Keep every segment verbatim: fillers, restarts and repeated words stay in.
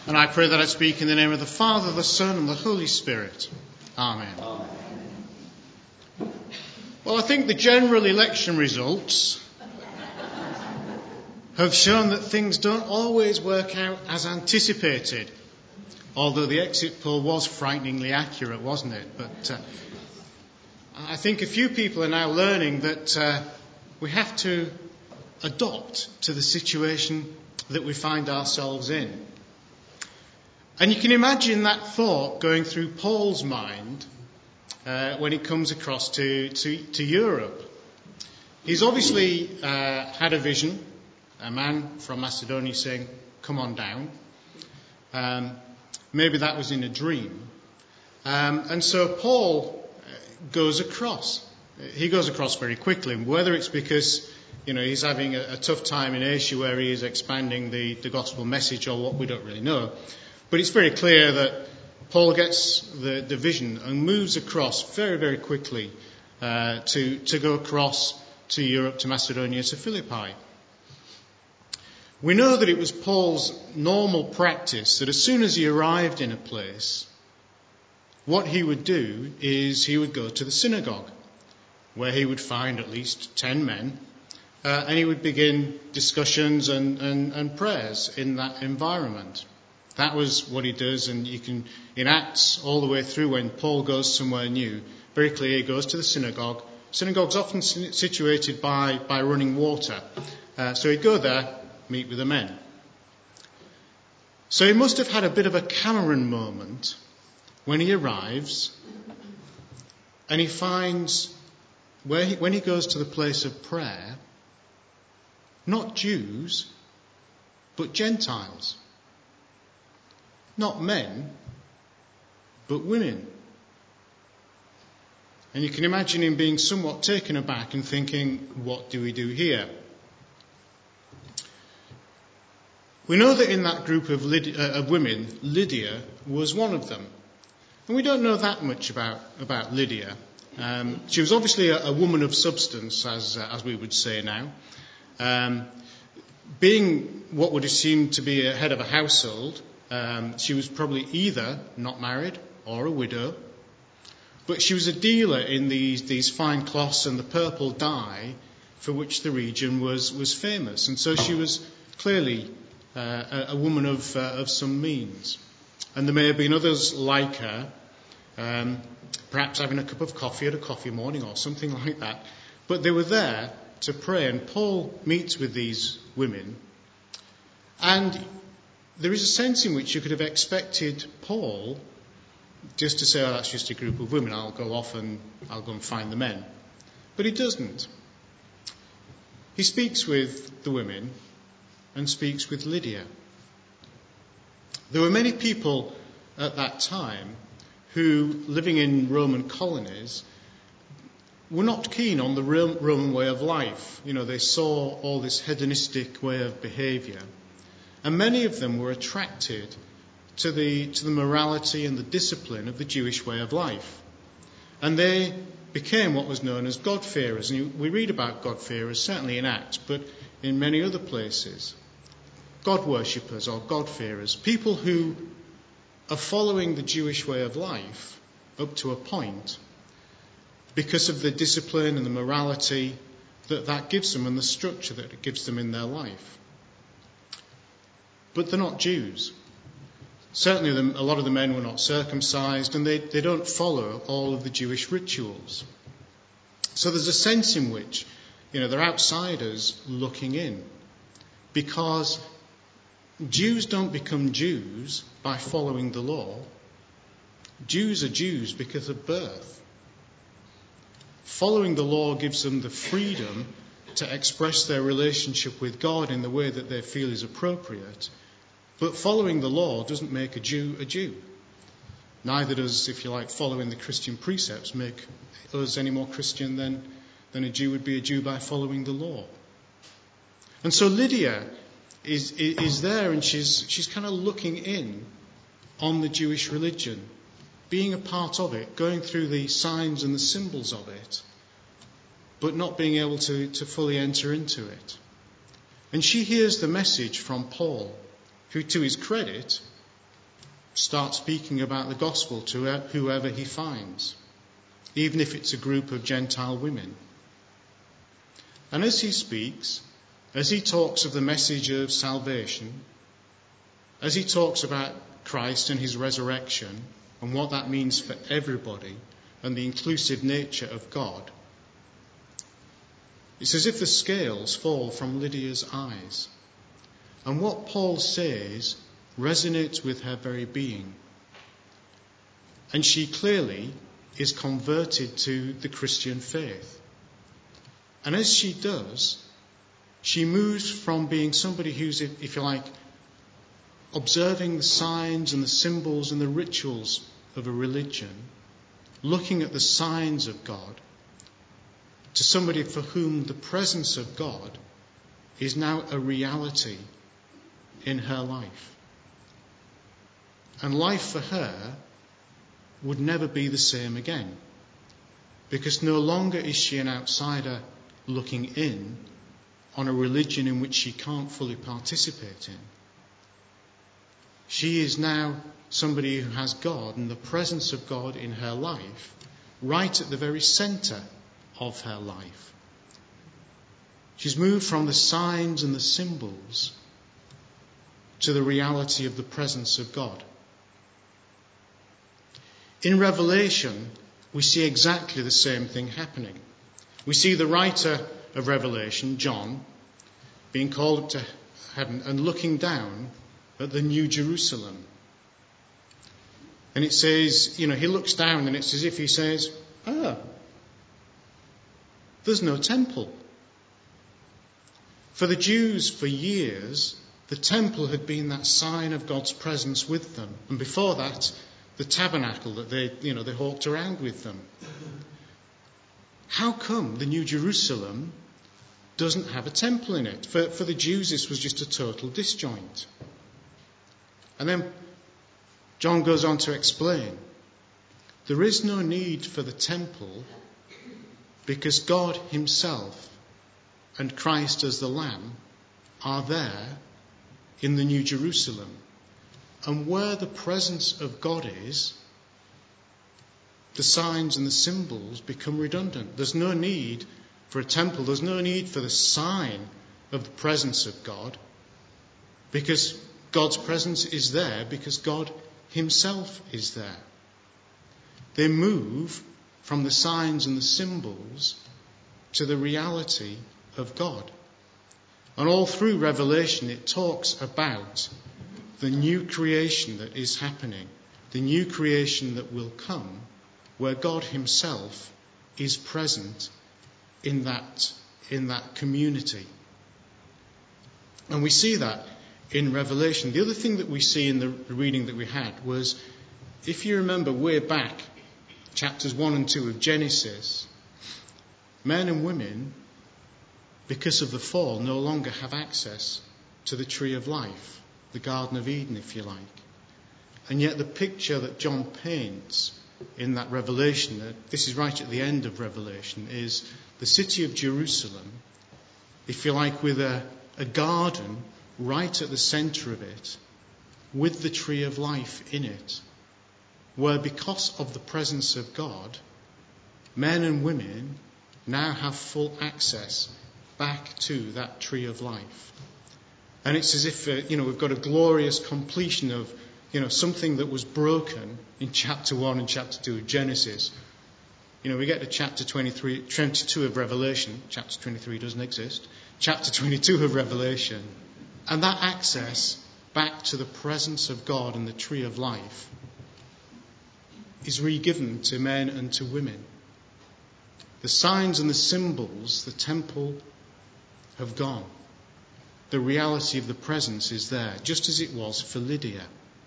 And I pray that I speak in the name of the Father, the Son, and the Holy Spirit. Amen. Amen. Well, I think the general election results have shown that things don't always work out as anticipated. Although the exit poll was frighteningly accurate, wasn't it? But uh, I think a few people are now learning that uh, we have to adopt to the situation that we find ourselves in. And you can imagine that thought going through Paul's mind uh, when he comes across to, to, to Europe. He's obviously uh, had a vision, a man from Macedonia saying, "Come on down." Um, maybe that was in a dream. Um, and so Paul goes across. He goes across very quickly, whether it's because you know he's having a, a tough time in Asia where he is expanding the, the gospel message or what, we don't really know. But it's very clear that Paul gets the, the vision and moves across very, very quickly uh, to, to go across to Europe, to Macedonia, to Philippi. We know that it was Paul's normal practice that as soon as he arrived in a place, what he would do is he would go to the synagogue, where he would find at least ten men, uh, and he would begin discussions and, and, and prayers in that environment. That was what he does, and you can, in Acts, all the way through when Paul goes somewhere new, very clear he goes to the synagogue. Synagogue's often situated by, by running water. Uh, so he'd go there, meet with the men. So he must have had a bit of a Cameron moment when he arrives and he finds, where he, when he goes to the place of prayer, not Jews, but Gentiles. Not men, but women. And you can imagine him being somewhat taken aback and thinking, what do we do here? We know that in that group of, Lyd- uh, of women, Lydia was one of them. And we don't know that much about, about Lydia. Um, she was obviously a, a woman of substance, as, uh, as we would say now. Um, being what would seem to be a head of a household, Um, she was probably either not married or a widow, but she was a dealer in these, these fine cloths and the purple dye for which the region was, was famous. And so she was clearly uh, a, a woman of, uh, of some means. And there may have been others like her, um, perhaps having a cup of coffee at a coffee morning or something like that. But they were there to pray. And Paul meets with these women, and there is a sense in which you could have expected Paul just to say, oh, that's just a group of women, I'll go off and I'll go and find the men. But he doesn't. He speaks with the women and speaks with Lydia. There were many people at that time who, living in Roman colonies, were not keen on the Roman way of life. You know, they saw all this hedonistic way of behaviour. And many of them were attracted to the, to the morality and the discipline of the Jewish way of life. And they became what was known as God-fearers. And we read about God-fearers, certainly in Acts, but in many other places. God-worshippers or God-fearers, people who are following the Jewish way of life up to a point because of the discipline and the morality that that gives them and the structure that it gives them in their life. But they're not Jews. Certainly the, a lot of the men were not circumcised, and they, they don't follow all of the Jewish rituals. So there's a sense in which, you know, they're outsiders looking in. Because Jews don't become Jews by following the law. Jews are Jews because of birth. Following the law gives them the freedom to express their relationship with God in the way that they feel is appropriate. But following the law doesn't make a Jew a Jew. Neither does, if you like, following the Christian precepts make us any more Christian than, than a Jew would be a Jew by following the law. And so Lydia is, is there, and she's, she's kind of looking in on the Jewish religion, being a part of it, going through the signs and the symbols of it, but not being able to, to fully enter into it. And she hears the message from Paul, who, to his credit, start speaking about the gospel to whoever he finds, even if it's a group of Gentile women. And as he speaks, as he talks of the message of salvation, as he talks about Christ and his resurrection and what that means for everybody and the inclusive nature of God, it's as if the scales fall from Lydia's eyes. And what Paul says resonates with her very being. And she clearly is converted to the Christian faith. And as she does, she moves from being somebody who's, if you like, observing the signs and the symbols and the rituals of a religion, looking at the signs of God, to somebody for whom the presence of God is now a reality in her life. And life for her would never be the same again, because no longer is she an outsider looking in on a religion in which she can't fully participate in. She is now somebody who has God and the presence of God in her life right at the very centre of her life. She's moved from the signs and the symbols to the reality of the presence of God. In Revelation, we see exactly the same thing happening. We see the writer of Revelation, John, being called up to heaven and looking down at the New Jerusalem. And it says, you know, he looks down and it's as if he says, ah, there's no temple. For the Jews, for years, the temple had been that sign of God's presence with them. And before that, the tabernacle that they, you know, they hawked around with them. How come the New Jerusalem doesn't have a temple in it? For, for the Jews, this was just a total disjoint. And then John goes on to explain, there is no need for the temple because God himself and Christ as the Lamb are there in the New Jerusalem. And where the presence of God is, the signs and the symbols become redundant. There's no need for a temple. There's no need for the sign of the presence of God, because God's presence is there because God himself is there. They move from the signs and the symbols to the reality of God. And all through Revelation it talks about the new creation that is happening, the new creation that will come, where God himself is present in that, in that community. And we see that in Revelation. The other thing that we see in the reading that we had was, if you remember way back, chapters one and two of Genesis, men and women, because of the fall, no longer have access to the tree of life, the Garden of Eden, if you like. And yet the picture that John paints in that Revelation, this is right at the end of Revelation, is the city of Jerusalem, if you like, with a, a garden right at the centre of it, with the tree of life in it, where because of the presence of God, men and women now have full access back to that tree of life. And it's as if, uh, you know, we've got a glorious completion of, you know, something that was broken in chapter one and chapter two of Genesis. You know, we get to chapter twenty-three, twenty-two of Revelation. Chapter twenty-three doesn't exist. Chapter twenty-two of Revelation. And that access back to the presence of God and the tree of life is re-given to men and to women. The signs and the symbols, the temple, have gone. The reality of the presence is there, just as it was for Lydia.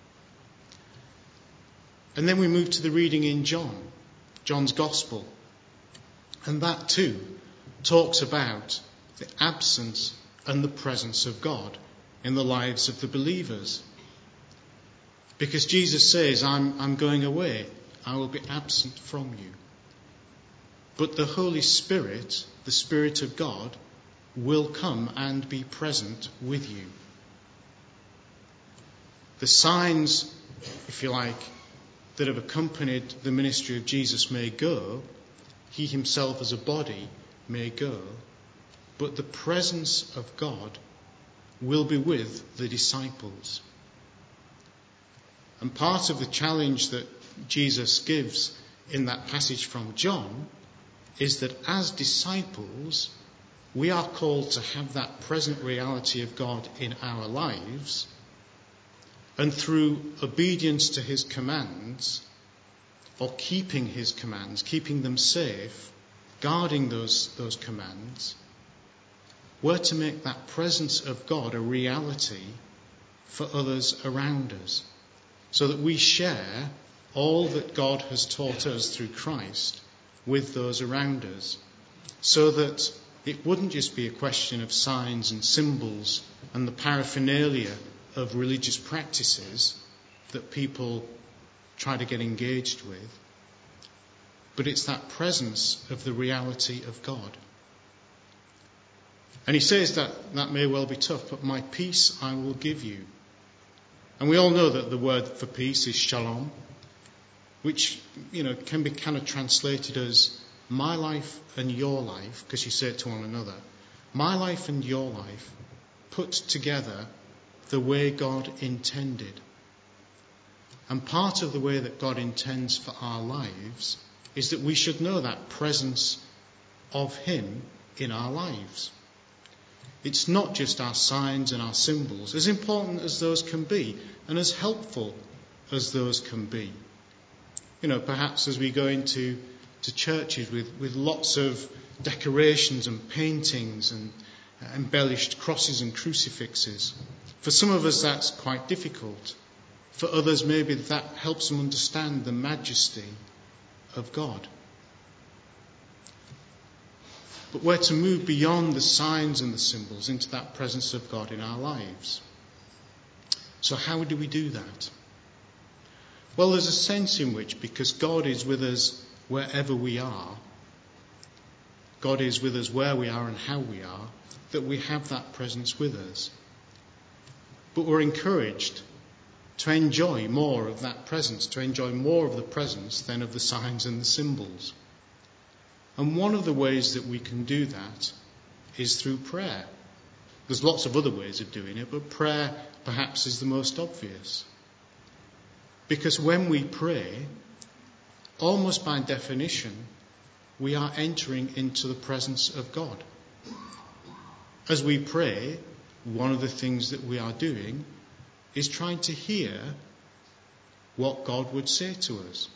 And then we move to the reading in John, John's Gospel. And that too talks about the absence and the presence of God in the lives of the believers. Because Jesus says, I'm, I'm going away. I will be absent from you. But the Holy Spirit, the Spirit of God, will come and be present with you. The signs if you like, that have accompanied the ministry of Jesus may go. He himself as a body may go. But the presence of God will be with the disciples. And part of the challenge that Jesus gives in that passage from John is that as disciples, we are called to have that present reality of God in our lives, and through obedience to his commands, or keeping his commands, keeping them safe, guarding those, those commands, we're to make that presence of God a reality for others around us, so that we share all that God has taught us through Christ with those around us, so that it wouldn't just be a question of signs and symbols and the paraphernalia of religious practices that people try to get engaged with, but it's that presence of the reality of God. And he says that that may well be tough, but my peace I will give you. And we all know that the word for peace is shalom, which, you know, can be kind of translated as my life and your life, because you say it to one another. My life and your life put together the way God intended. And part of the way that God intends for our lives is that we should know that presence of him in our lives. It's not just our signs and our symbols, as important as those can be and as helpful as those can be. You know, perhaps as we go into to churches with, with lots of decorations and paintings and embellished crosses and crucifixes. For some of us that's quite difficult. For others maybe that helps them understand the majesty of God. But we're to move beyond the signs and the symbols into that presence of God in our lives. So how do we do that? Well, there's a sense in which, because God is with us wherever we are, God is with us where we are and how we are, that we have that presence with us. But we're encouraged to enjoy more of that presence, to enjoy more of the presence than of the signs and the symbols. And one of the ways that we can do that is through prayer. There's lots of other ways of doing it, but prayer perhaps is the most obvious. Because when we pray, almost by definition, we are entering into the presence of God. As we pray, one of the things that we are doing is trying to hear what God would say to us.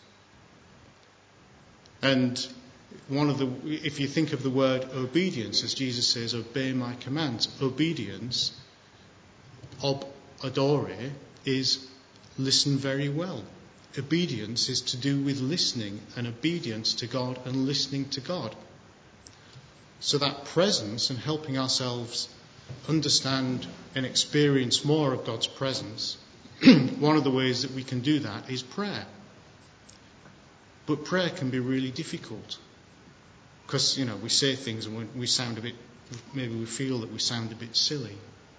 And one of the, if you think of the word obedience, as Jesus says, obey my commands. Obedience, ob adore, is listen very well. Obedience is to do with listening and obedience to God and listening to God. So that presence and helping ourselves understand and experience more of God's presence, one of the ways that we can do that is prayer. But prayer can be really difficult because, you know, we say things and we sound a bit, maybe we feel that we sound a bit silly.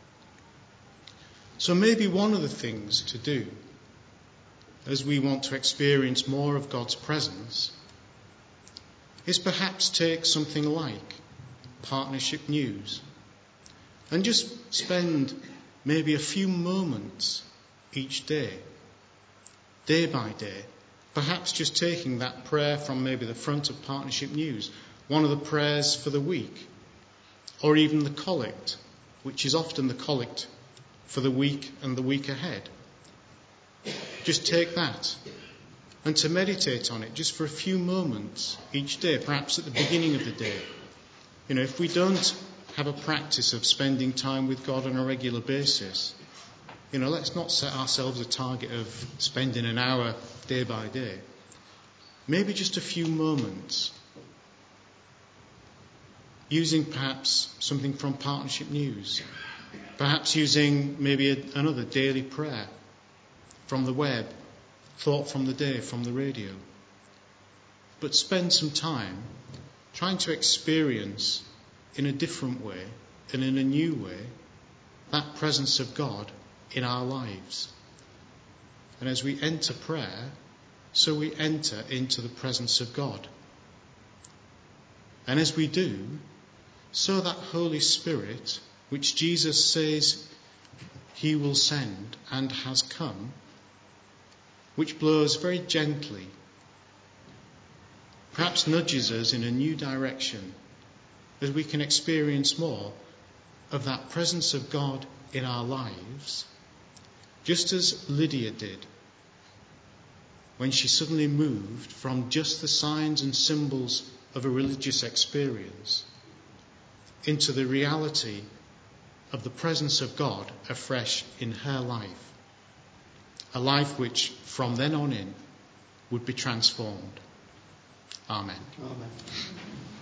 So maybe one of the things to do as we want to experience more of God's presence is perhaps take something like Partnership News and just spend maybe a few moments each day, day by day, perhaps just taking that prayer from maybe the front of Partnership News, one of the prayers for the week, or even the collect, which is often the collect for the week and the week ahead. Just take that and to meditate on it just for a few moments each day, perhaps at the beginning of the day. You know, if we don't have a practice of spending time with God on a regular basis, you know, let's not set ourselves a target of spending an hour day by day. Maybe just a few moments, using perhaps something from Partnership News, perhaps using maybe a, another daily prayer from the web, thought from the day, from the radio. But spend some time trying to experience in a different way and in a new way that presence of God in our lives. And as we enter prayer, so we enter into the presence of God. And as we do, so that Holy Spirit, which Jesus says he will send and has come, which blows very gently, perhaps nudges us in a new direction, as we can experience more of that presence of God in our lives, just as Lydia did when she suddenly moved from just the signs and symbols of a religious experience into the reality of the presence of God afresh in her life, a life which from then on in would be transformed. Amen. Amen.